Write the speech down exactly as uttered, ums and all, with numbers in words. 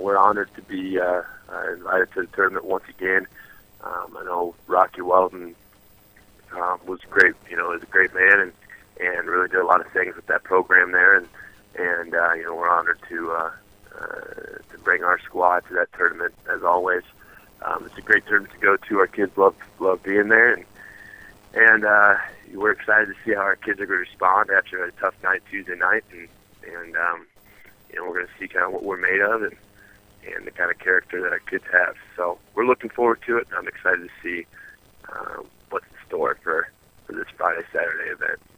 we're honored to be uh, uh, invited to the tournament once again. Um, I know Rocky Weldon um, was great. You know, was a great man and, and really did a lot of things with that program there. And and uh, you know, we're honored to uh, uh, to bring our squad to that tournament as always. Um, it's a great tournament to go to. Our kids love love being there, and and uh, we're excited to see how our kids are going to respond after a tough night Tuesday night, and and um, you know, we're going to see kind of what we're made of and and the kind of character that our kids have. So we're looking forward to it. I'm excited to see uh, what's in store for for this Friday Saturday event.